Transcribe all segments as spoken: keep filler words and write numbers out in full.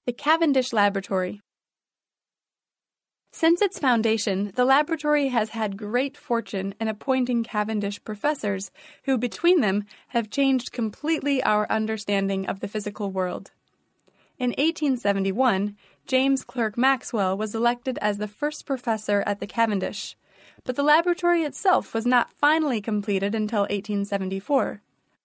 The Cavendish Laboratory. Since its foundation, the laboratory has had great fortune in appointing Cavendish professors who, between them, have changed completely our understanding of the physical world. In eighteen seventy-one, James Clerk Maxwell was elected as the first professor at the Cavendish, but the laboratory itself was not finally completed until eighteen seventy-four.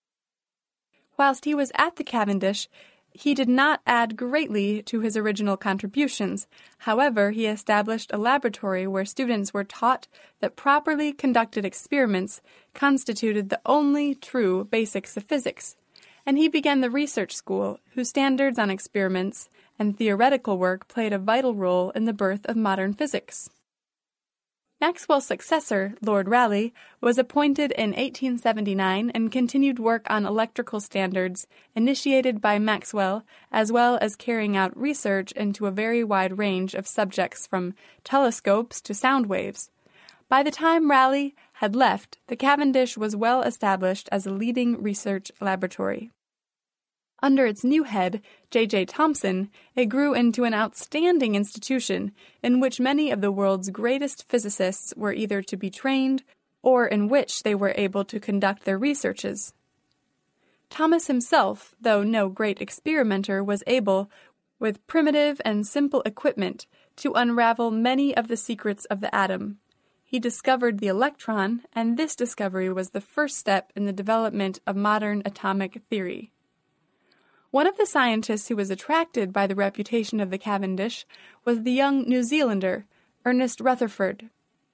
Whilst he was at the Cavendish, he did not add greatly to his original contributions. However, he established a laboratory where students were taught that properly conducted experiments constituted the only true basics of physics, and he began the research school, whose standards on experiments and theoretical work played a vital role in the birth of modern physics. Maxwell's successor, Lord Rayleigh, was appointed in eighteen seventy-nine and continued work on electrical standards initiated by Maxwell, as well as carrying out research into a very wide range of subjects from telescopes to sound waves. By the time Rayleigh had left, the Cavendish was well established as a leading research laboratory. Under its new head, J J Thomson, it grew into an outstanding institution in which many of the world's greatest physicists were either to be trained or in which they were able to conduct their researches. Thomas himself, though no great experimenter, was able, with primitive and simple equipment, to unravel many of the secrets of the atom. He discovered the electron, and this discovery was the first step in the development of modern atomic theory. One of the scientists who was attracted by the reputation of the Cavendish was the young New Zealander, Ernest Rutherford.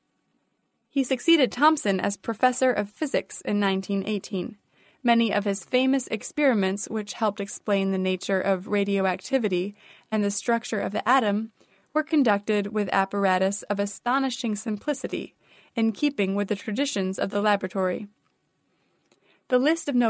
He succeeded Thomson as professor of physics in nineteen eighteen. Many of his famous experiments, which helped explain the nature of radioactivity and the structure of the atom, were conducted with apparatus of astonishing simplicity, in keeping with the traditions of the laboratory. The list of